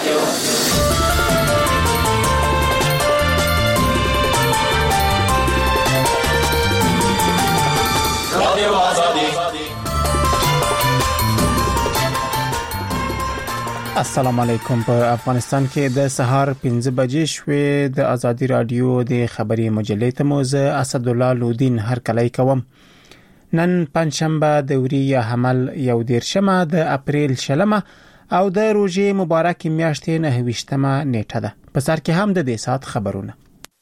السلام علیکم. په افغانستان کې د سهار 5 بجې شوې د ازادي رادیو د خبري مجلې ته موزه اسد الله لودین هر کله کوم. نن پنځشنبه د وریه حمل یو دیرشمه د اپریل شلمه او د روزي مبارک میاشتې 29مه نیټه ده. په سر کې هم د دې سات خبرونه.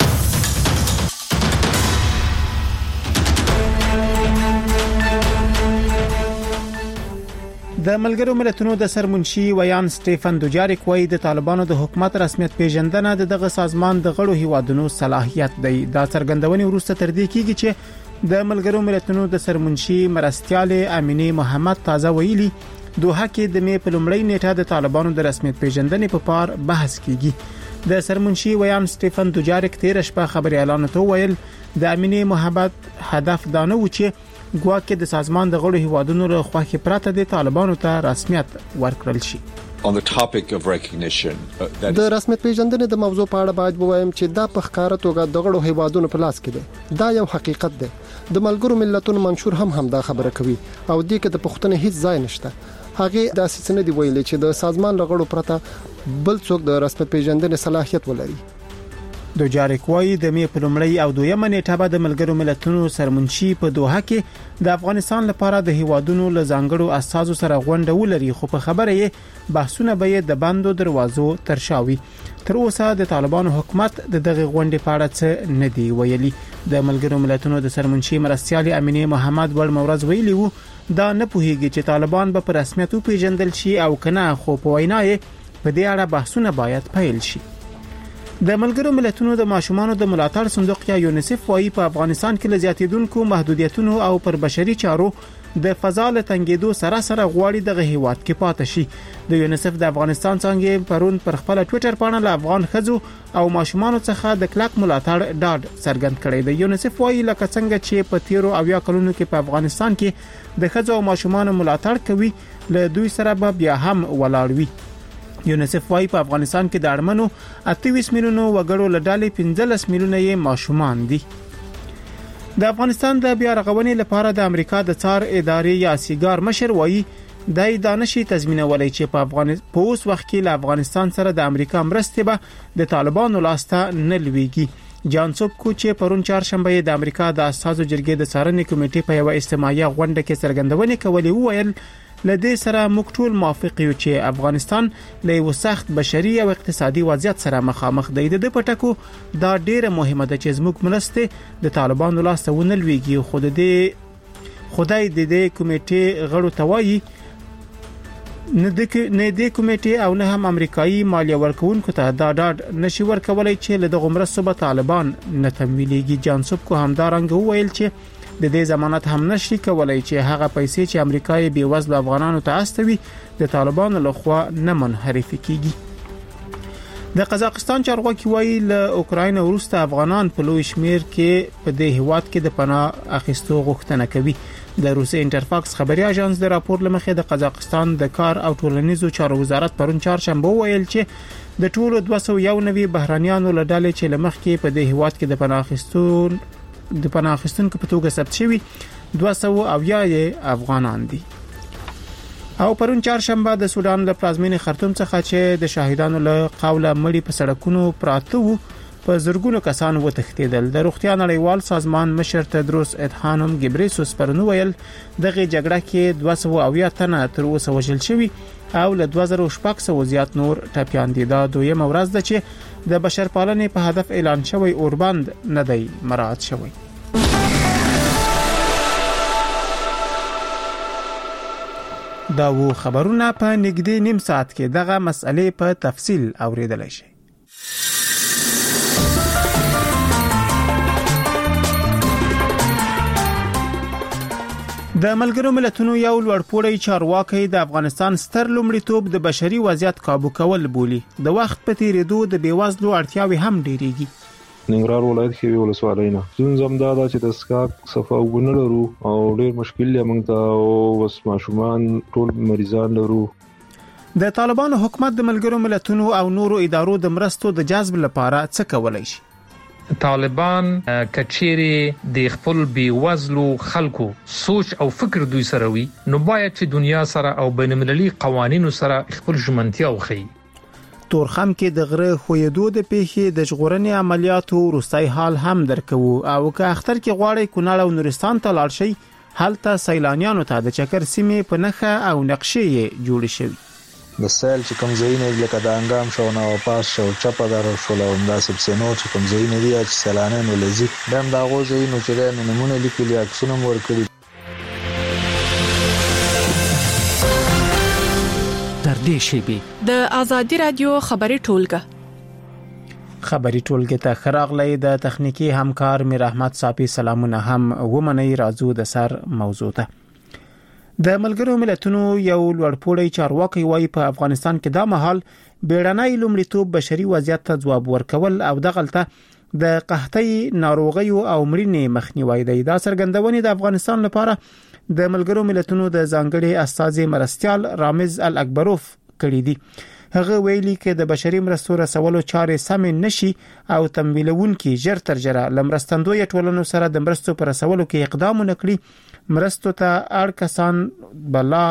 د ملګرو ملتونو د سرمنشي ویان سټيفن دوجاریک وایي د طالبانو د حکومت رسمیت پیژندنه د دغه سازمان د غړو هیوادونو صلاحیت دی. دا څرګندونې وروسته تر دې کېږي چې د ملګرو ملتونو د سرمنشي مرستيال امینه محمد تازه ویلي دوحه کې د می په لومړۍ نیټه د طالبانو د رسمیت پیژندنې په پار بحث کیږي. د سرمنشي ویان سټيفن دوجاریک تیر شپه خبري اعلان ته ویل د امینه محمد هدف دانه و چې ګواکې د سازمان د غړو هیوادونو له خواخې پراته د طالبانو ته رسمیت ورکړل شي. On the topic of recognition د رسمیت پیژندنې د موضوع په اړه باید ووایم چې دا په ښکاره توګه د غړو هیوادونو په لاس کې دی. دا یو حقیقت دی. د ملګرو ملتونو منشور هم دا خبره کوي او دې کې د پښتنې هیڅ ځای نشته. هغه د اساسي دی ویلي چې د سازمان له غړو پرته بل څوک د رسمیت پیژندنې صلاحیت ولري. دوجاریک وایي د می په لومړی او دویمه نیټه به د ملګرو ملتونو سرمنشي په دوحه کې د افغانستان لپاره د هیوادونو له ځانګړو اساسو سره غونډه ولري، خو په خبره یې بحثونه به د بندو دروازو ترشاوي. تر اوسه د طالبانو حکومت د دغه غونډې په اړه څه نه دی ویلي. د ملګرو ملتونو د سرمنشي مرستيال امینه محمد ول مورز ویلي وو دا نه پوهیږي چې طالبان به په رسمیت پیژندل شي او کنه، خو په وینا یې په دې اړه بحثونه باید پیل شي. د ملګرو ملتونو د ماشومانو د ملاتړ صندوق یا یونیسف وايي په افغانستان کې لزیاتیدونکو محدودیتونو او پر بشري چارو د فضا له تنګېدو سره غواړي دغه هیواد کې پاتې شي. د یونیسف د افغانستان څنګه پرون پر خپل ټوئیټر باندې له افغان خزو او ماشومانو څخه د کلک ملاتړ ډاډ څرګند کړی دی. یونیسف وايي لکه څنګه چې په تیرو او یا کلونو کې په افغانستان کې د خزو او ماشومانو ملاتړ کوي، له دوی سره به بیا هم ولاړ وي. یونیسف وايي په افغانستان کې د اړمنو 28 میلیونو وګړو له ډلې 15 میلیونه یې ماشومان دي. د افغانستان د بیا رغونې لپاره د امریکا د څار ادارې یا سیګار مشر وايي د دانشي تضمینولای چې په اوس وخت کې له افغانستان سره د امریکا مرستې به د طالبانو لاسته نه لويږي. جان سوبکو چې پرون چهارشنبه د امریکا د اساسو جرګې د څارنې کمیټې په یو اجتماعي غونډه کې څرګندونې کولې وویل لدې سره موږ ټول موافق یو چې افغانستان له یو سخت بشري او اقتصادي وضعیت سره مخامخ دی. د پټکو دا ډیره مهمه ده چې زموږ مرسته د طالبانو لاسته ونه لويږي. خدای دې کمیټې غړو توایي نه د کمیټې او نه هم امریکایي مالیه ورکوونکو ته دا ډاډ نشي ورکولای چې له دغه مرستو به طالبان نه تمویلېږي. جانسوب کو همدارنګ وویل چې د دې ضمانت هم نشي کولای چې هغه پیسې چې امریکای بي وزله افغانانو ته استوي د طالبانو لخوا نه منحرف کیږي. د قزاقستان چارواکي وایي له اوکراین وروسته افغانان په لوی شمیر کې په دې هیواد کې د پناه اخیستو غوښتنه کوي. د روسي انټرفاکس خبري اژانس د راپور لمخې د قزاقستان د کار او ټولنیزو چارو وزارت پرون چهارشنبه ویل چې د ټولو 291 بهرانيانو له ډلې چې لمخ کې په دې هیواد کې د پناه اخیستونکو په توګه ثبت شوي 200 افغانان دي. او پرون چهارشنبه د سودان له پلازمینې خرطوم څخه چې د شاهدانو له قوله مړي په سړکونو پراته وو په زرګونو کسان وتښتیدل. د روغتیا نړیوال سازمان مشر تدروس ادحانوم ګبریسوس پرون ویل دغه جګړه کې 270 تنه تر اوسه وژل شوي او له 2600 زیات نور ټپيان دي. دا دویمه ورځ ده چې د بشرپالنې په هدف اعلان شوی اوربند نه دی مراعات شوی. دا وو خبرونه په نږدې نیم ساعت کې دغه مسئله په تفصیل اوریدلای شئ. د ملګرو ملتونو یو لوړپوړی چارواکي د افغانستان ستر لومړیتوب د بشري وضعیت کابو کول بولي. د وخت په تیریدو د بیوزلو اړتیاوي هم ډیریږي. ننګرهار ولایت کې یو ولسوالینا زم دا چې د سکاک صفه وګڼل لرو او ډیر مشکل یې موږ ته او وس ماشومان ټول مریضان لرو. د طالبانو حکومت د ملګرو ملتونو او نورو ادارو د مرستو د جذب لپاره څه کولای شي؟ طالبان کچيري د خپل بیوزلو خلکو سوچ او فکر دوی سره وي نو باید چې دنیا سره او بین‌المللي قوانینو سره خپل ژمنتیا وخی. تورخم کې د غره خویدو د پیښې د ژغورنې عملیاتو وروستي حال هم درکو او که اختر کې غواړي کونړ او نورستان ته لاړ شي هلته سیلانیانو ته د چکر سیمې په نخښه او نقشې جوړ شوی. د سیل چې کوم ځایونه لکه د انګام شو نو پاس شو چپدار شو له همداسې سينو چې کوم ځایونه دي چې سیلانیانو لزی دم دا غوځي نو چې د نمونه لیکلي عکسونه مور کړی. در دې شیبي د ازادي رادیو خبري ټولګه ته خراغلی د تخنیکی همکار میر احمد صافی سلامونه هم ومني راځو د سر موضوع ته. د ملګرو ملتونو یو لوړپوړی چارواکي وايي په افغانستان کې دا مهال بیړنۍ لومړیتوب بشري وضعیت ته ځواب ورکول او دغلطه د قحطۍ ناروغي او مړینې مخنیوي دی. دا څرګندونې د افغانستان لپاره د ملګرو ملتونو د ځانګړي استازي مرستيال رامز الاکبروف کړی دی. هغه ویلي چې د بشري مرستو رسولو چارې سم نشي او تمویلونکي ژر تر ژره لمرستندوی ټولنو سره د مرستو پر رسولو کې اقدام وکړي. مرستو ته اړ کسان بلا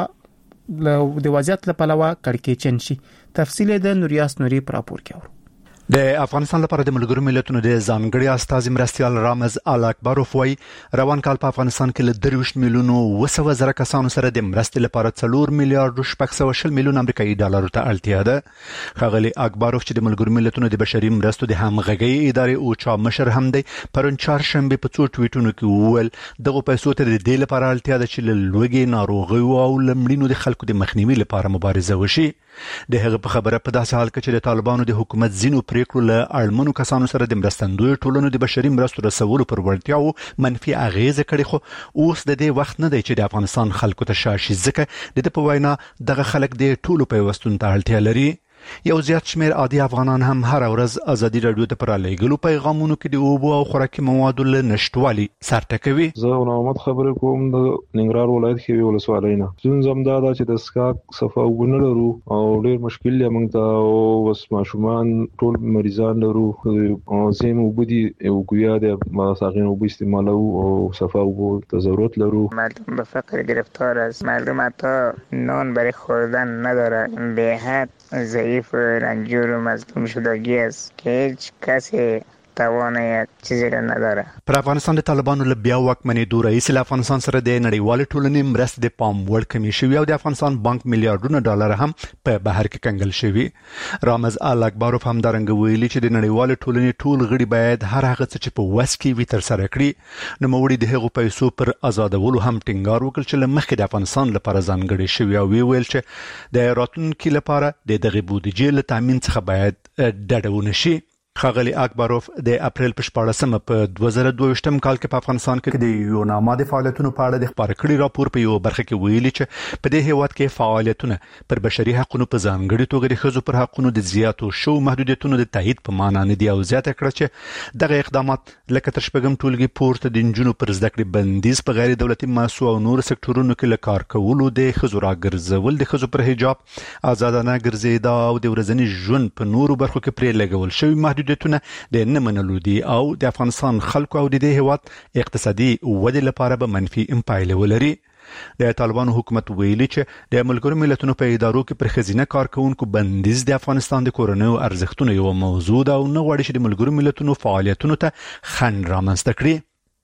د وضعیت لپاره کړکېچن شي. تفصیل د نوریاس نوري پر راپور کې اورو. د افغانستان لپاره د ملګرو ملتونو د ځانګړي استازي مرستيال رامز الاکبروف وايي روان کال په افغانستان کې له 23 میلیونو 200,000 کسانو سره د مرستې لپاره 4 میلیارډ 640 میلیون امریکایي ډالر ته اړتیا ده. خغلی اکبروف چې د ملګرو ملتونو د بشري مرستو د همغږي ادارې او چا مشر هم دی پرون چهارشنبه په څو ټویټونو کې وویل دغه پیسو ته د دې لپاره اړتیا ده چې له لوګي ناروغي او لمړینو د خلکو د مخنیوي لپاره مبارزه وشي. د هغه په خبره په داسې حال کې چې د طالبانو د حکومت زینو پریکړو له اړمنو کسانو سره د مرستندوی ټولنو د بشري مرستو رسولو پر وړتیاو منفي اغیزه کړي خو اوس د دې وخت نه دی چې د افغانستان خلکو ته شاشي ځکه د په وینا دغه خلک د ټولو پیوستون ته اړتیا لري. یو زیات شمیر عادي افغانان هم هر ورځ ازادي رادیو ته پر لګلو پیغامونو کې د اوبو او خوراکي موادو له نشټوالي سرټکوي. زه نومت خبرې کوم د ننګرهار ولایت کې ولسوالۍ نه ځم دا چې د سکاک صفه وګڼل لرو او ډېر مشکل یې موږ ته او بس ماشومان ټول مریضان لرو او زمو وبدي او ګویا د ماساغین وب استعمالو او صفه وب ته ضرورت لرو. مردم به فقر گرفتار است. مردم حتی نان برای خوردن نداره. به حد ضعیف رنجور و مظلوم شدگی است که هیچ کسی توان یک چیزی را نداره. پر افغانستان د طالبانو له بیا واکمنې دوه رئیس له افغانستان سره د نړیوال ټولنې مرستې د پام وړ کمی شوی او د افغانستان بانک میلیارډونه ډالر هم په بهر کې کنګل شوی. رامز الاکبروف هم درنګ ویلي چې د نړیوال ټولنې ټول غړي باید هر هغه څه چې په وس کې وي تر سره کړي. نو موړي د هغو پیسو پر آزادولو هم ټینګار وکړ چې لمخې د افغانستان لپاره ځانګړي شوی او ویل چې د راتلونکي لپاره د دغه بودیجې له تامین څخه باید ډډه ونشي. خغلی اکبروف د اپریل په 14مه په 2022م کال کې په افغانستان کې د یوناما د فعالیتونو په اړه د خبرو کړي راپور په یو برخه کې ویلي چې په دې هیواد کې فعالیتونه پر بشري حقوقو په ځانګړي توګه د ښځو پر حقوقو د زیاتو شو محدودیتونو د تایید په معنا نه دی او زیاته کړه چې دغه اقدامات لکه تر شپږم ټولګي پورته د انجونو پر زده کړې بندیز په غیر دولتي مؤسسو او نور سکتورونو کې لکار کولو د ښځو راګرځول د ښځو پر حجاب آزادانه ګرځیدا او د ورځني ژوند په نورو برخو کې پرې لګول شوی محدودیتونه د نه منلو دي او د افغانستان خلکو او د دې هیواد اقتصادي ودې لپاره به منفي امپایله ولري. د طالبانو حکومت ویلي چې د ملګرو ملتونو په ادارو کې پر خزینه کارکونکو بندیز د افغانستان د کورنیو ارزښتونو یو موضوع ده او نه غواړي چې د ملګرو ملتونو فعالیتونو ته خنډ رامنځته کړي.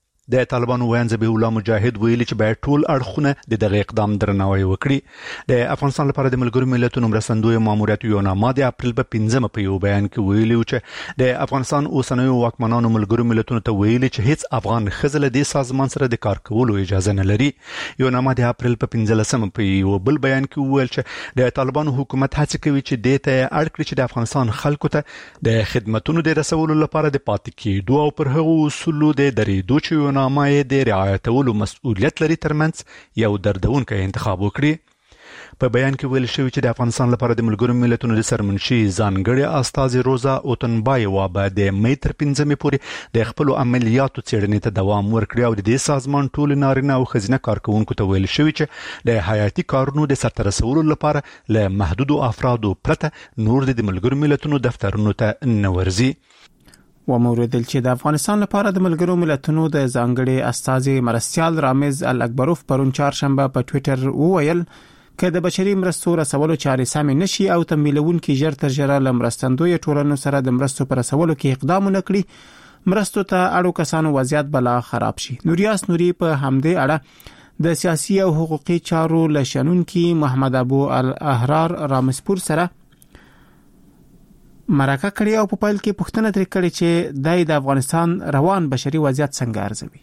د طالبانو وین ذبیح الله مجاهد ویلي چې باید ټول اړخونه د دغه اقدام درناوی وکړي. د افغانستان لپاره د ملګرو ملتونو مرستندوی ماموریت یوناما د اپریل په 15مه په یو بیان کې ویلي چې د افغانستان اوسنیو واکمنانو ملګرو ملتونو ته ویلي چې هیڅ افغان خزل د سازمان سره د کار کولو اجازه نه لري. یوناما د اپریل په 15مه په یو بل بیان کې وویل چې د طالبانو حکومت هڅه کوي چې د ته اړ کړي چې د افغانستان خلکو ته د خدماتو د رسولو لپاره د پاتې کېدو او پر هغو اصولو د درېدو چې نامه د رعایتولو مسؤلیت لري ترمنځ یو دردونکی انتخاب وکړي. په بیان کې ویل شوی چې د افغانستان لپاره د ملګرو ملتونو د سرمنشي ځانګړي استاذ روزا اوتنبایوا به د مې تر 15 پورې د خپل عملیاتو څېړنې ته دوام ورکړي او د دې سازمان ټول نارینه او ښځینه کارکونکو ته ویل شوی چې د حیاتي کارونو د سرته رسولو لپاره له محدودو افرادو پرته نور د ملګرو ملتونو دفترونو ته نه ورځي. وموردل چې د افغانستان لپاره د ملګرو ملتونو د ځانګړي استاذ مرستيال رامز الاکبروف پرون چهارشنبه په ټوئیټر وویل چې د بشري مرستو رسولو چارې سمې نشي او تمویلونکو ژر تر ژره لمرستندوی ټولنو سره د مرستو پر رسولو کې اقدام وکړي مرستو ته اړو کسانو وضعیت بلا خراب شي. نوریاس نوري په همدې اړه د سیاسي او حقوقي چارو لشنونکي محمد ابو الاحرار رامسپور سره مرکه کړی او په پایل کې پوښتنه ترې کړې چې د افغانستان روان بشري وضعیت څنګه ارزوي.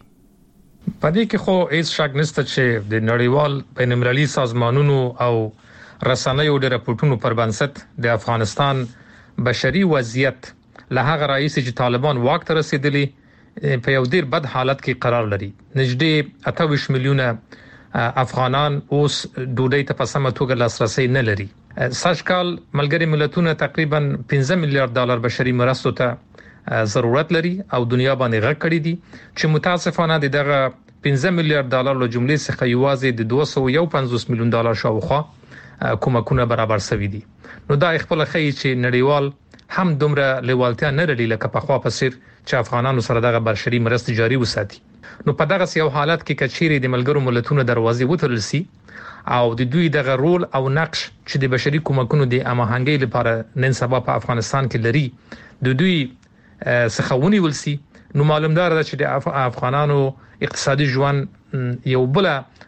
پدې کې خو هیڅ شک نشته چې د نړیوال بین‌المللي سازمانونو او رسنیو د راپورټونو پر بنسټ د افغانستان بشري وضعیت له هغه رئیس چې طالبان واک ته رسیدلی په یو ډیر بد حالت کې قرار لري. نږدې 28 میلیونه افغانان اوس ډوډۍ ته په سمه توګه لاسرسي نه لري. سږکال ملګری ملتونه تقریبا 15 میلیارډ ډالر بشري مرستو ته ضرورت لري او دنیا باندې غږ کړی دي چې متاسفانه دغه 15 میلیارډ ډالر له جملې څخه یوازې د 250 میلیون ډالر شاوخوا کومکونه برابر شوي دي. نو دا خپل خی چې نړیوال هم دومره لیوالتیا نه لري لکه په خوا په سر چې افغانانو سره دغه بشري مرستې جاري وساتي. نو په دغه یو حالت کې کچيري د ملګرو ملتونو دروازې وتړل سي او د دوی دغه رول او نقش چې د بشري کومکونو د اماهنګۍ لپاره نن سبا په افغانستان کې لري د دوی څخه ونیول سي. نو معلومدار ده چې د افغانانو اقتصادي ژوند یو بل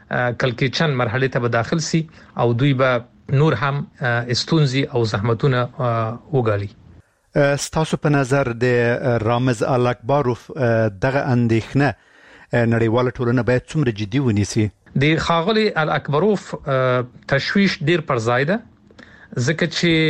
کلکچن مرحله ته داخل سي او دوی به نور هم استونزي او زحمتونه وګالي. ستاسو په نظر د رامز الاکبروف دغه اندېښنه نړیواله ټولنه باید څومره جدي ونیسي؟ د خاغلی الاکبروف تشویش ډیر پر ځای ده ځکه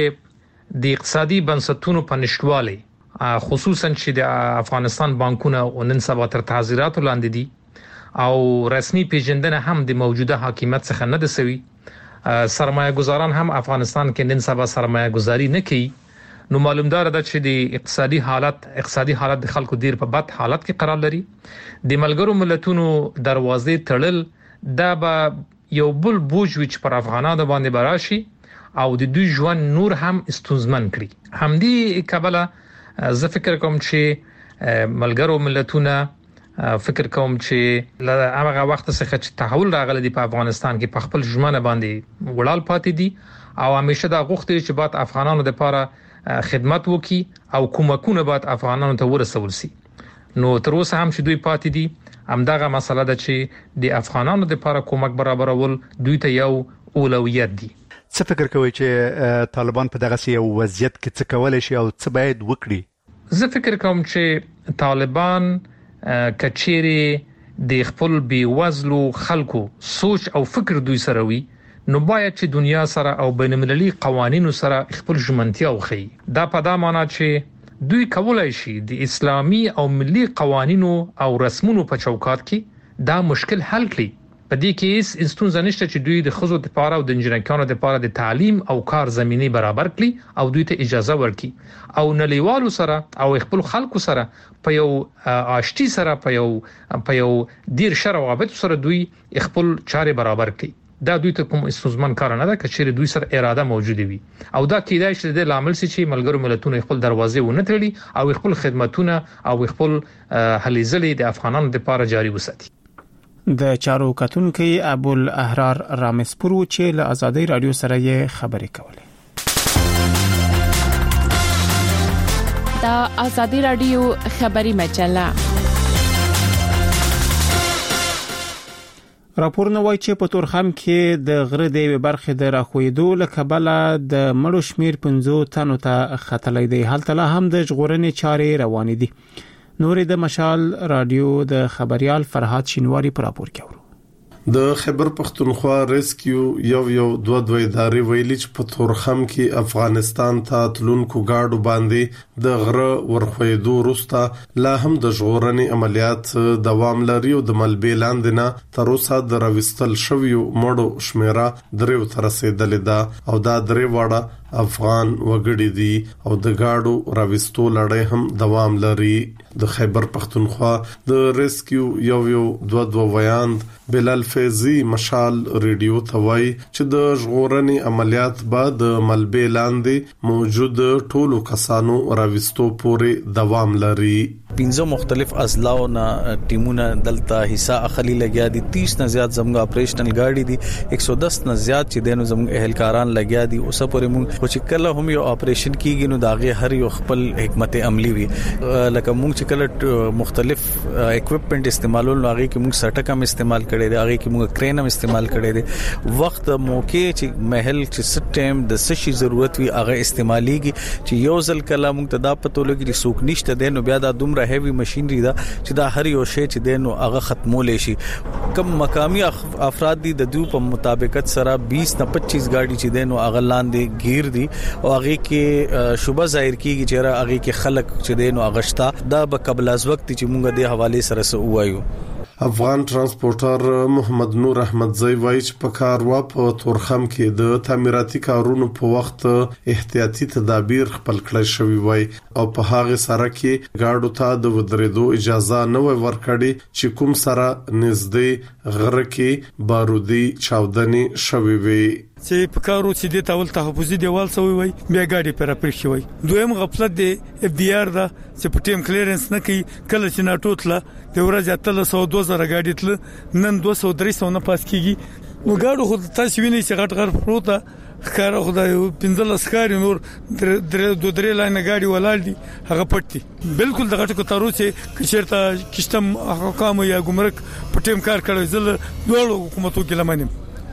چې د اقتصادي بنسټونو په نشټوالي خصوصا چې د افغانستان بانکونه نن سبا تر تعزیراتو لاندې دي او رسمي پیژندنه هم د موجوده حاکمیت څخه نه ده سوي. سرمایه گذاران هم افغانستان کې نن سبا سرمایه گذاري نه کوي. نو معلومدار ده چې د اقتصادي حالت د خلکو ډیر په بد حالت کې قرار لري. د ملګرو ملتونو دروازې تړل دا به یو بل بوج وچ پر افغانانو باندې براشي او د دوی ژوند نور هم استونزمن کړي. همدې کبله زه فکر کوم چې ملګرو ملتونه فکر کوم چې له هغه وخت څخه چې تحول راغلی دی په افغانستان کې په خپل ژمنه باندې وړال پاتې دي او همیشه دا غوښتي چې بعد افغانانو لپاره خدمت وکړي او کومکونه بعد افغانانو ته ورسول سي. نو تر اوسه هم چې دوی پاتې دي همدغه مسله ده چې د افغانانو لپاره کومک برابرول دوی ته یو اولویت دي. څه فکر کوئ چې طالبان په دغه یو وضعیت کې څه کولای شي او څه باید وکړي؟ زه فکر کوم چې طالبان کچيري د خپل بیوزلو خلکو سوچ او فکر دوی سره وي نو باید چې دنیا سره او بین‌المللي قوانینو سره خپل ژمنتیا وخی. دا په دا معنی چې دوی کولای شي د اسلامي او ملي قوانینو او رسمونو په چوکاټ کې دا مشکل حل کړي. په دې کې هیڅ ستونزه نشته چې دوی د خزو لپاره او د انجنیرانو لپاره د تعلیم او کار زمينه برابر کړي او دوی ته اجازه ورکړي او نړیوالو سره او خپل خلکو سره په یو آشتي سره په یو ډیر شروابط سره دوی خپل چارې برابر کړي. دا دوی ته کوم استثمار کار نه ده چې دوی سره اراده موجوده وي او دا کېدای شي د لامل سي چې ملګرو ملتونو خپل دروازې ونه تړي او خپل خدماتونه او خپل هلې ځلې د افغانانو لپاره جاري وساتي. د چارو کتونکو ابو الاحرار رامسپور چې له آزادۍ رادیو سره یې خبرې کولې. دا آزادۍ رادیو خبري مجله راپورونه وایي چې په تورخم کې د غره د برخې د راخویدو لکبله د مړو شمیر 15 تنو ته خطلې دی. هلته لا هم د ژغورنې چارې روانې دي. نورې د مشال رادیو د خبريال فرهاد شینواری پر راپور کوي. د خیبر پختونخوا ریسکیو یو دوه ادارې ویلي چې په تورخم کې افغانستان ته تلونکو گاډو باندې د غره ورخویدو وروسته لا هم د ژغورنې عملیات دوام لري او د ملبې لاندې نه تر اوسه د راوستل شویو مړو شمیره 3 ته رسیدلې ده او دا 3 واړه افغان وګړي دي او د گاډو راوستو لړۍ هم دوام لري. د خیبر پختونخوا د ریسکیو یو دوه ویاند بلال فیضی مشال ریډیو ته وایي چې د ژغورنې عملیات بعد ملبې لاندې موجود ټولو کسانو راوستو پورې دوام لري. 15 مختلف اضلاع نه ټیمونه دلته حصہ اخلي لګیا دي. 30 نه زیات زموږ اپریشنل گاډي دي. 110 نه زیات چې دینو زموږ اهلکاران لګیا دي. اوسه پورې موږ خو چې کله هم یو اپریشن کیږي نو داغه هر یو خپل حکمت عملی وي. لکه موږ چې کله مختلف اکوپمنٹ استعمالول نو هغه کې موږ سټک هم استعمال کړي دي. هغه کې موږ کرین هم استعمال کړي دي. وخت موقع چې محل چې ست ټایم د سشي ضرورت وي هغه استعماليږي چې یو ځل کله موږ ته دا پته لګي چې سوق نشته دي نو بیا دا دومره هیوی ماشينري دا چې دا هر یو شی چې دینو هغه ختمول شي. کم مقامی افراد دي د دوی په مطابقت سره 20 نه 25 گاډي چې دینو هغه لاندې گیر دي او هغه کې شوبه ظاهر کیږي چې هغه کې خلک چې دینو اغشتا دا به قبل از وخت چې موږ د حواله سره وایو. افغان ترانسپورټر محمد نور احمد زئی وایي چې په کاروا په تورخم کې د تعمیراتي کارونو په وخت احتیاطي تدابیر خپل کړی شوی وای او په هغه سره کې گاډو ته د ودرېدو اجازه نه ورکړي چې کوم سره نږدې غره کې بارودي چاودنې شوی وي. چې په کارو چې د تاول تحفظي دیوال سوی وای بیا گاډي پر پرخي وای. دویم غفلت دی اف ډي ار دا چې په ټیم کلیرنس نه کوي. کله چې ناټوتله د ورځې 300-2000 گاډي تل نن 200-300 نه پاس کیږي نو گاډو خو تاسو وینئ چې غټ غر پروته خاره خدای 15 ښکاری نور درې لاینه گاډي ولال دي هغه پټي بالکل د غټو تارو چې کچرته کشتم حکام یا ګمرک په ټیم کار کوي زل دوه حکومتو کې لمنم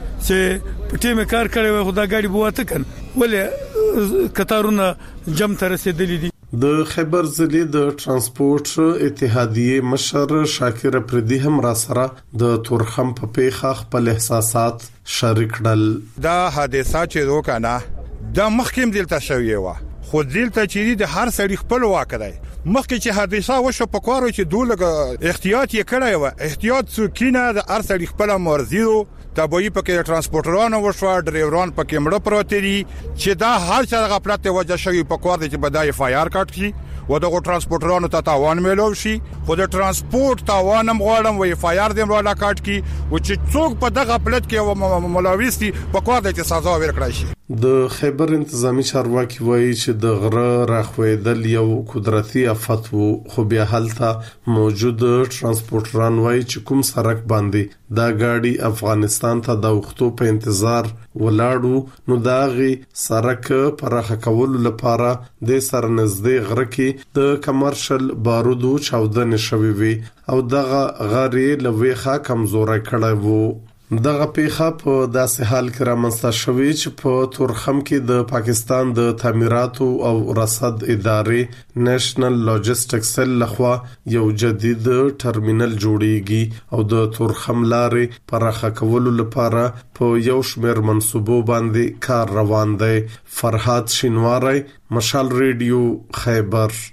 چې په ټیم کار کوي خدای گاډي بواته کن ولې کتارونه جم تر رسیدلې دي. د خیبر ضلع د ترانسپورت اتحادیه مشر شاکر پردی هم را سره د تورخم په پیخه خپل احساسات شریک کړل. دا حادثه چې وکړه د مخکیم دلته شوی و خو دلته چې د هر سړي خپل واک دی. مخکې چې حادثه وشو په کارو چې دوله احتیاط یې کړی و احتیاط څوکینه د هر سړي خپل مرزي وو. تابوی پکې ترانسپورټرانو وشو ډرایوران پکې مړه پروت دي چې دا هر څه غفلت وجه شوی په کار دي چې بدای اف آی آر کټ کی و دغه ترانسپورټرانو ته تاوان ملو شي. خو د ترانسپورت تاوان هم غواړم و اف آی آر دې ولا کټ کی و چې څوک په دغه غفلت کې ملوث دي په کار دي چې سزا ورکړي شي. د خیبر انتظامی چارواکي وایي چې د غره راخویدل یو قدرتي آفت وو خو بیا هلته موجود ترانسپورټران وایي چې کوم سړک باندې دا گاډي افغانستان ته د وختو په انتظار ولاړو نو داغي سړک پرخه کول لپاره د سرنزدې غره کې د کمرشل بارودو چاودنې شوې وي او دغه غړي لويخه کمزوري کړی وو. دغه پیخه په داسې حال کې رامنځته شوې چې په تورخم کې د پاکستان د تعمیراتو او رصد ادارې نېشنل لاجستیک سیل لخوا یو جدید ټرمینل جوړیږي او د تورخم لارې پراخه کولو لپاره په یو شمېر منصوبو باندې کار روان دی. فرحات شینواری مشال ریډیو خیبر.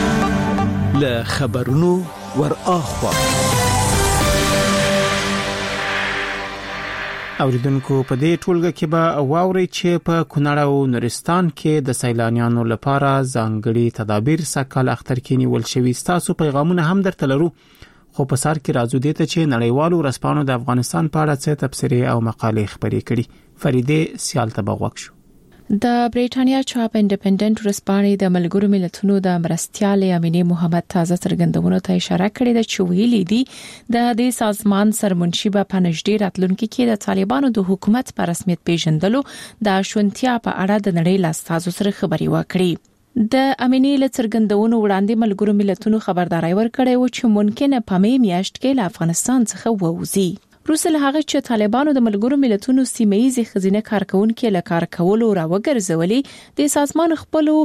له خبرونو ور اخوا اوریدونکو په دې ټولګه کې به واوري چې په کونړ او نورستان کې د سیلانیانو لپاره ځانګړي تدابیر سکهال اختر کې نیول شوي. تاسو پیغامونه هم درته لرو خو په سر کې راځو دي ته چې نړیوالو رسپانو د افغانستان په اړه څه تبصرې او مقالې خبرې کړي. فریده سیال ته بغوښ شو. د بریټانیا چاپ انډیپندنت ورسپانې د ملګرو ملتونو د مرستيال امینه محمد تازه څرګندونو ته اشاره کړې ده چې ویلي دي د دې سازمان سرمنشي په پنځډیر راتلونکو کې د طالبانو د حکومت په رسمیت پیژندلو د شونتیا په اړه د نړۍ لاستازو سره خبري وکړي. د امینه له څرګندونو وړاندې ملګرو ملتونو خبرداري ورکړې و چې ممکن په میاشت کې له افغانستان څخه ووځي. روسل هغه چې طالبانو د ملګرو ملتونو سیمایي خزینه کارکونکو له کار کولو راوګرځولې د سازمان خپل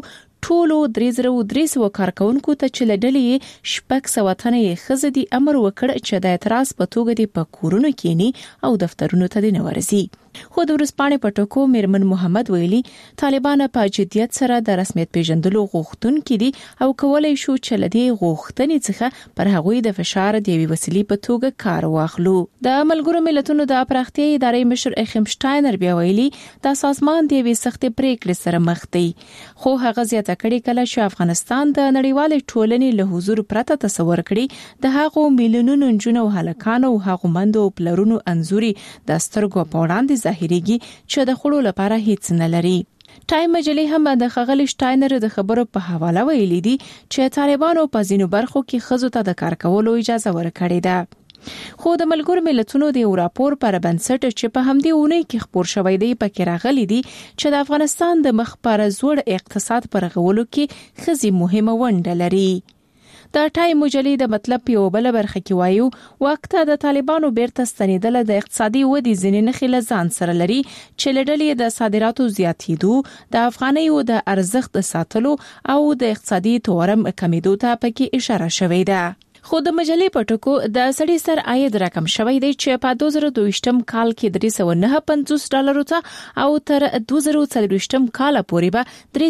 ټولو 3300 کارکونکو ته چې لډلې شپږ سوتنې خزدي امر وکړ چې د اعتراض په توګه د پکورونو کینی او دفترونو ته نه ورسي. خو د ورسپانې په ټکو میرمن محمد ویلي طالبان په جديت سره د رسمیت پیژندلو غوښتونکي دي او کولای شو چې لدی غوښتنې څخه پر هغوی د فشار د یوې وسیلې په توګه کار واخلو. د ملګرو ملتونو د پراختیا ادارې مشر اخیم شټاینر بیا ویلي دا سازمان د یوې سختې پریکړې سره مخ دی. خو هغه زیاته کړې کله چې افغانستان د نړیوال ټولنې له حضور پرته تصور کړي د هغو میلیونونو جنو هلکانو او هغو مندو پلرونو انزوري د سترګو په وړاندې ظاهريږي چې د خړو لپاره هیڅ نه لري. ټایم مجلې هم د خغلی شټاینر د خبرو په حواله ویلي دي چې طالبانو په ځینو برخو کې خزو ته د کار کولو اجازه ورکړې ده. خو د ملګرو ملتونو د یو راپور پر بنسټ چې په همدې اونۍ کې خبر شوی دی پکې راغلي دي چې د افغانستان د مخ پر زوړ اقتصاد پر غولو کې خزي مهمه ونډه لري. د ټایم مجلې د مطلب په بل برخه کې وایو وخت د طالبانو بیرته ستنیدل د اقتصادي ودې ځینې نښې له ځان سره لري چې لړلې د صادراتو زیاتېدو د افغانیو د ارزښت ساتلو او د اقتصادي تورم کمیدو ته پکې اشاره شوې ده. خو د مجلې په ټکو د سړي سر عاید رقم شوی دی چې په 2022م کال کې $359 ته او تر 2024م کال پورې به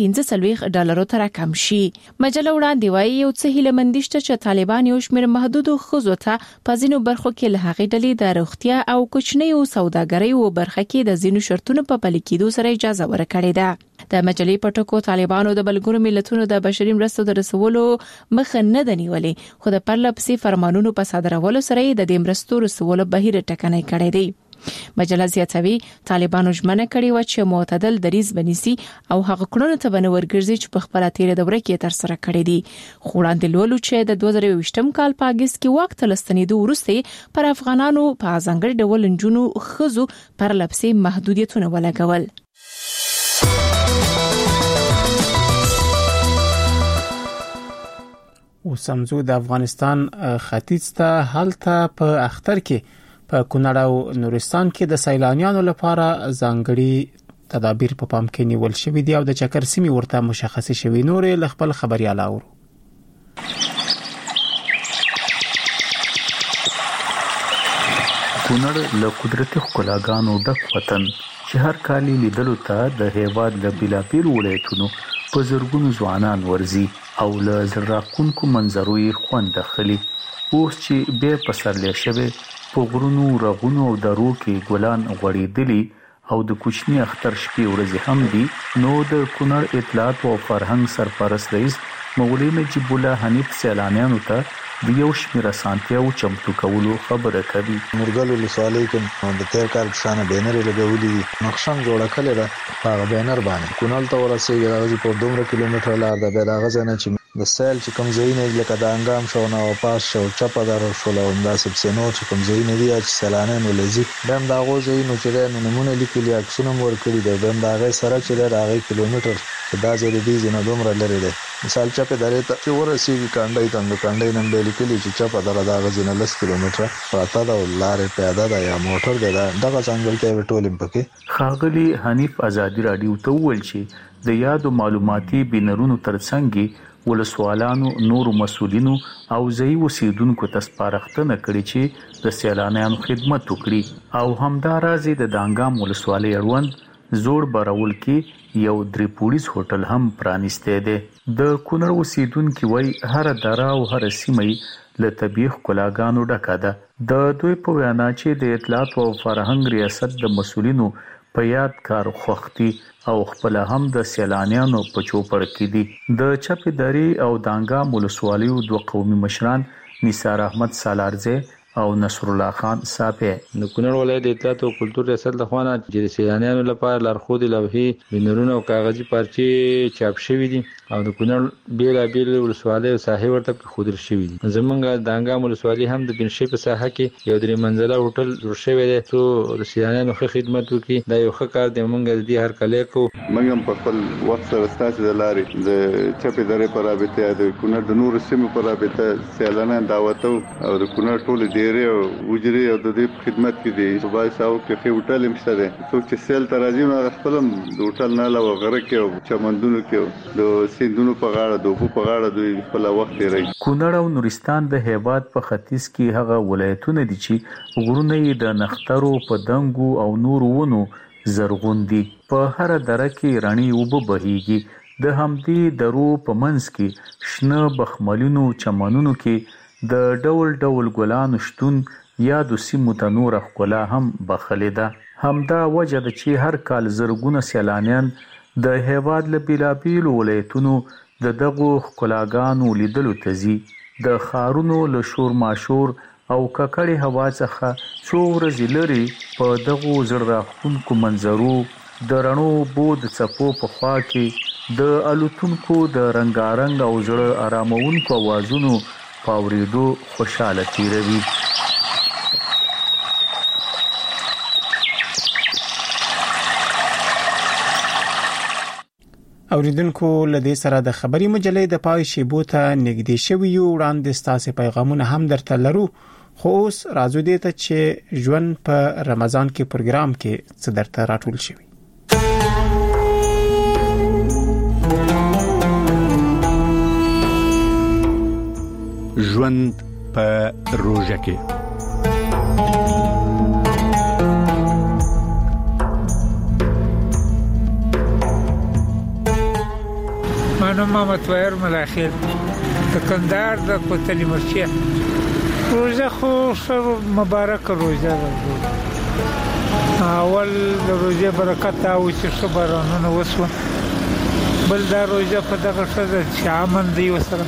$345 ته راکم شي. مجله وړاندې وايي یو څه هیله مندشته چې طالبان یو شمېر محدود خزو ته په ځینو برخو کې له هغې ډلې د روغتیا او کوچنیو سوداګریو برخه کې د ځینو شرطونو په پلي کېدو سره اجازه ورکړې ده. د مجلې په ټکو طالبانو د ملګرو ملتونو د بشري مرستو د رسولو مخ نه دی نیولې خو د پرلپسې فرمانونو په صادرولو سره د دې مرستو رسولو بهیر ټکنۍ کړی دی. مجله زیاتوي طالبانو ژمنه کړې و چې معتدل دریځ بنسي او هغه کړنو ته بنور ګرځي چې په خپل تیر دوره کې تر سره کړې دي. خو وړاندې لولو چې د 2020م کال په اگست کې وخت لستنیدو وروسته پر افغانانو په ځانګړي ډول انجونو خزو پرلپسې محدودیتونه ولګول. وسمزو د افغانستان ختیځ ته هلته په اختر کې په کونړ او نورستان کې د سیلانیانو لپاره ځانګړي تدابیر په پام کې نیول شوې دي او د چکر سیمې ورته مشخص شوې. نورې ل خپل خبريال اورو. کونړ له قدرتي ښکلاګانو ډک وطن چې هر کال لیدلو ته د هیواد له بیلابیل ولایتونو په زرګونو ځوانان ورزي او له زراکونکو منظرو یې خوند اخلي. اوس چې به په سرلې شوه په غرونو رغونو او درو کې ګلان غوړېدلي او د کوچني اختر شپې ورځې هم دي نو د کونړ اطلاعات او فرهنګ سرپرست رئیس مولوي نجیب الله حنیف سیلانیانو ته د یو شمېر اسانتیا او چمتو کولو خبره کوي. نورګل ولسوالۍ کې د تیر کال شانه بینر لګولې نقشم جوړه کړل ده په بینر باندې کونړ ته ورسېږي راځي په 2 کیلومتر لار ده به راغځه نه چې د سیل چې کوم ځایونه لکه د انګام شو نو پاس شو چپا در شو له انداسب سينو چې کوم ځایونه دي چې سیلانیان ولزي دم دا غوځي نو چې نمونه لیکلي عکسونه مور کړی ده دم دا غي سره چې راغی کیلومتر دا ځای دی نه دومره لري ده. مثال چپه درې ته چې ورسېږي کانډای تند کانډای نن به لیکلي چې چپا در دا غزنه 10 کیلومتر پراته دا لارې پیاده ده یا موټر ده دغه څنګه کې ټولم پکې. خاغلی حنیف ازادي رادیو ته ویل چې د یادو معلوماتي بنرونو ترڅنګ ولسوالانو نور مسولینو او ځای وسیدونکو ته سپارښتنه کړې چې د سیلانیانو خدمت وکړي او همدارازي د دانګام ولسوالۍ اړوند زوړ برول کې یو درې هوټل هم پرانیسته دی. د کونړ وسیدونکو وای هر دره او هر سیمه له طبيعي ښکلاګانو ډکه ده. د دوی په وینا چې د اطلاعات او فرهنګ ریاست د مسولینو په یاد کار خوختي او خپل هم د سیلانیانو په چوپړ کې دي. د چپداري او دانګام ولسوالیو دوه قومي مشران نثار احمد سالارزه او نصر الله خان صاحب د کونړ ولایت د اطلاعات او کلتور ریاست لخوا د سیلانیانو لپاره لارښود لوحې بنرونه او کاغذي پارچې چاپ شوې دي او د کونړ بیل ولسوالۍ او ساحې ورته خودل شوې دي. زمونږ د انګام ولسوالۍ هم د بنشي په ساحه کې یو درې منزله هوټل جوړ شوی دی چې د سیلانیانو خدمت وکړي. دا یو ښه کار دی. موږ د هر کله کو موږ هم په خپل وخت سره ستاسو د لارې د چپې درې پر رابطه د کونړ د نور سیمو پر رابطه سیلانیان دعوت او د کونړ ټول ډېرې وجري او د دې خدمت کې دي صوبای ساو کې هوټل هم شته څوک چې سیل ترازی نو خپل د هوټل نه علاوه غره کې او چمندونو کې د سیندونو په غاړه د اوبو په غاړه دوی خپل وخت لري. کونړ او نورستان د هیواد په ختیځ کې هغه ولایتونه دي چې غرونه یې د نخترو په دنګو او نور ونو زرغون دي. په هر دره کې رڼې اوبه بهيږي. د همدې درو په منځ کې شنه بخملونو چمنونو کې د ډول ډول ګلانو شتون یا د سیمو ته نور ښکلا هم بخلې ده. همدا وجه ده چې هر کال زرګونه سیلانیان د هیواد له بیلابیلو ولایتونو د دغو ښکلاګانو لیدلو ته ځي. د ښارونو له شور ماشور او ککړې هوا څخه څو ورځې لرې په دغو زړه راښکونکو منظرو د رڼو اوبو د څپو په خوا کې د الوتونکو د رنگارنګ او زړه آرامونکو اوازونو په اورېدو خوشاله تیروي. اوریدونکو لدې سره د خبري مجلې د پای شیبو ته نږدې شوی یو. وړاندې ستاسو پیغامونه هم درته لرو، خو اوس راځو دې ته چې ژوند په رمضان کې پروګرام کې څه درته راټول شوی. ژوند په روژه کې منو محمد طاهر ملاخیل د کندهار د کوتلی مرچی. روژه خو مبارک روژه ده. اول د روژه برکت او چې خبرونه وسو، بل دا روژه په دغه څه چې امن دی وسره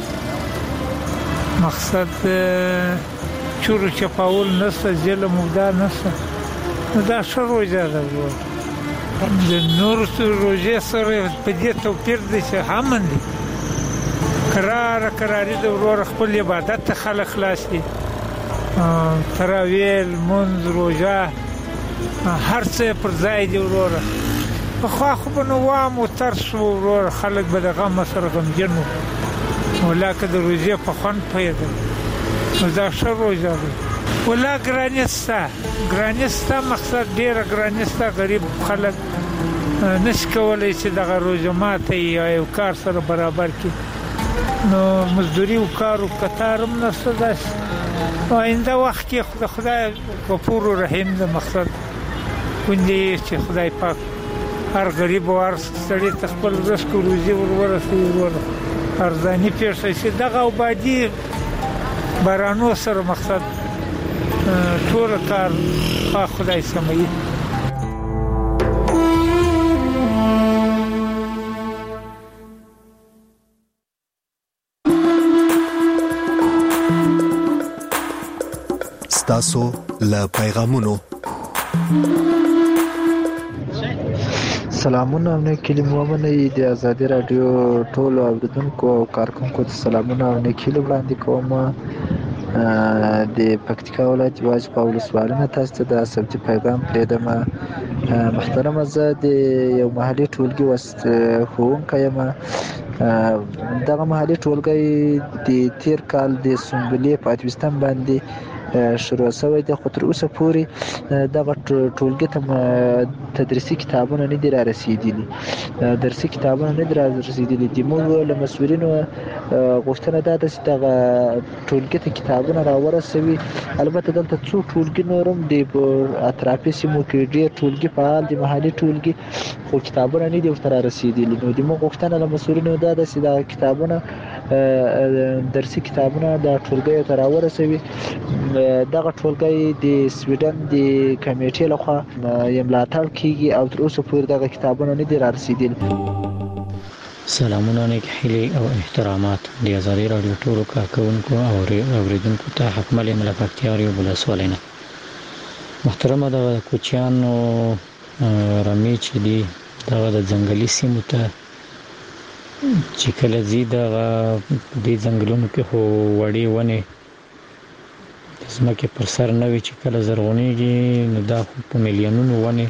مقصد چورو چپاول نسته ظلم ودا نسته. دا څه روژه ده. د نور روژه سره په دې توپیر دی چې امن دی. قراری د ورور خپل عبادت ته خلک خلاص دي. تراویل منځ روژه هر څه پر ځای دی ورور. خو خو نو وامو ترس ورور خلک به د غم سره غمجن ولکه د روژه په خوان پیدا دا ښه روژه ده. ولا ګرانستا مقصد ډیر ګرانستا غریب خلک نش کولای چې دغه روژه ماته یو کار سره برابر کړي. نو مزدوري او کار او کتارم نشته ده. آینده وخت کې خدای غفور و رحیم ده. مقصد کوندي چې خدای پاک هر غریب او هر سړی خپل رزق او روزي ورورسي ارزانی پیښه شي. دغه وبادي بارانو سره مقصد ټول کار خدای سموي. ستاسو له پیغامونو سلامونه او نیکیلی مومنه د ازادي رادیو ټول اوریدونکو او کارکونکو ته سلامونه او نیکیلی وړاندې کوم. د پکتیکا ولایت واجب ولسوالۍ تاسو ته د سبتي پیغام پریدم. محترم زه د یو محلي ټولګي ښوونکی یم. دغه محلي ټولګي د تیر کال د سنبلې په 28 باندې شروع شوی دی، خو تر اوسه پورې دغه ټولګي ته تدریسي کتابونه نه دي را رسیدلي. درسي کتابونه نه دي را رسیدلي. د موږ له مسؤلینو غوښتنه ده چې دغه ټولګي ته کتابونه را ورسوي. البته دلته څو ټولګي نورم دي په اطرافي سیمو کې ډېر ټولګي فعال دي محلي ټولګي، خو کتابونه نه دي ورته را رسیدلي. نو د موږ غوښتنه له مسؤلینو ده چې دغه کتابونه درسي کتابونه د ټولګي ته را ورسوي. دغه ټولګي د سویډن د کمیټې لخوا ملاتړ کیږي او تر اوسه پورې دغه کتابونه نه دي را رسیدلي. سلامونه نیک هیلې او احترامات د ازادي رادیو ټولو کارکونکو او اوریدونکو ته حکمل ملکتیاري ولسوالۍ نه. محترمه د کوچیانو رمې چې دي دغه د ځنګلي سیمو ته چې کله زی دغه د ځنګلونو کې خو وړي ونې زمکه پر سر نه وي چې کله زرغونېږي نو دا په میلیونونو ونې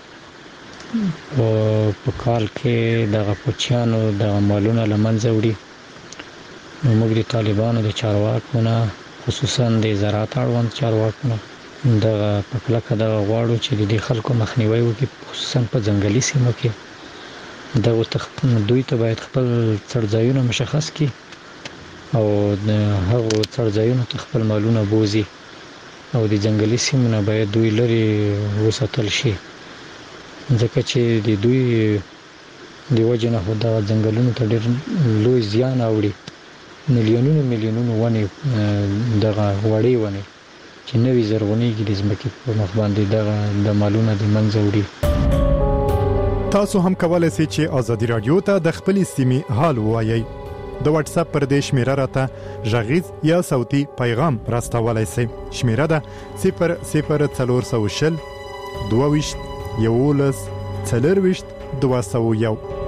په کال کې دغه کوچیانو دغه مالونه له منځه وړي. نو موږ د طالبانو د چارواکو نه خصوصا د زراعت اړوند چارواکو د پکلکه د غواړو چې د خلکو مخنیوي وکړي، خصوصا په ځنګلي سیمو کې دوی ته باید خپل څړځایونه مشخص کړي او هغه څړځایونه ته خپل مالونه بوزي او د ځنګلي سیمو نه باید دوی لري وساتل شي، ځکه چې د دوی د وجه نه خو دا ځنګلونو ته ډېر لوی زیان اوري. میلیونونو ونې دغه وړې ونې چې نوې زرغونېږي د ځمکې په مخ باندې دغه د مالونه د منځه وړي. تاسو هم کولای شئ چې آزادي رادیو ته د خپلې سیمې حال ووایئ. د واتس اپ پر دې شمیره راته غږیز یا صوتي پیغام راستولای شئ. شمیره ده 00420 22 11 201.